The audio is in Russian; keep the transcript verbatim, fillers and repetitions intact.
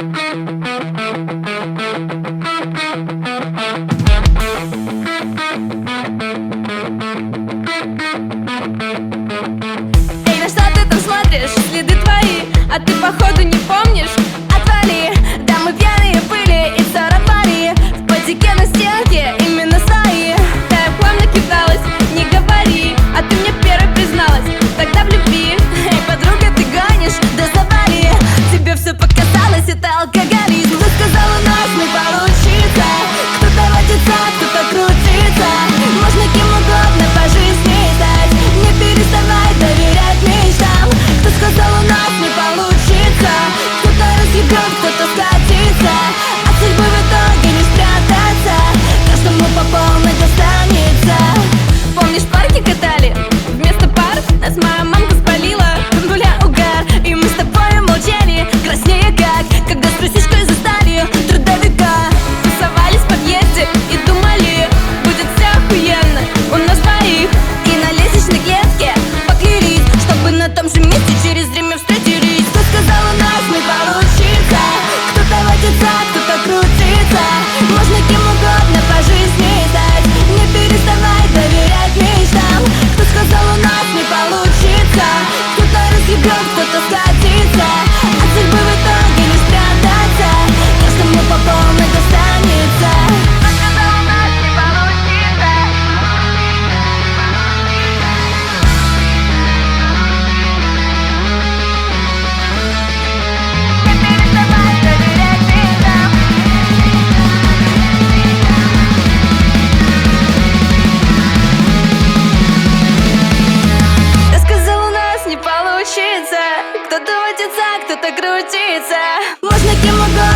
Эй, на что ты там смотришь? Следы твои, а ты походу не помнишь? Отвали, да мы пьяные были и царапали в потеке на стенке именно свои. Да я в хлам накидалась, не говори, а ты мне первой призналась тогда в любви. Эй, подруга, ты гонишь, да завали, тебе все показалось, это алкоголизм. Ты сказал, у нас не получится, кто-то водится, кто-то крутится, можно кем угодно по жизни стать, не переставай доверять мечтам. Кто сказал, у нас не получится, кто-то разъебет, кто-то скатится, от судьбы в итоге не спрятаться, каждому по полной достанется. Помнишь, парки катали? Вместо пар нас моя мамка спалила, нуля угар, и мы с тобой молчали, краснее как, когда с трусишкой застали трудовика. Тусовались в подъезде и думали, будет все охуенно у нас двоих, и на лестничной клетке поклялись, чтобы на том же месте через время встретились. Кто сказал, у нас не получится, кто-то водится, кто-то крутится, можно кем угодно по жизни стать, не переставай доверять мечтам. Кто сказал, у нас не получится, кто-то разъебет, кто-то скатится, от судьбы в итоге не спрятаться, каждому по полной достанется. Кто сказал, у нас не получится, не переставай доверять мечтам. Я сказал, у нас не получится, кто-то водится, кто-то крутится, можно кем угодно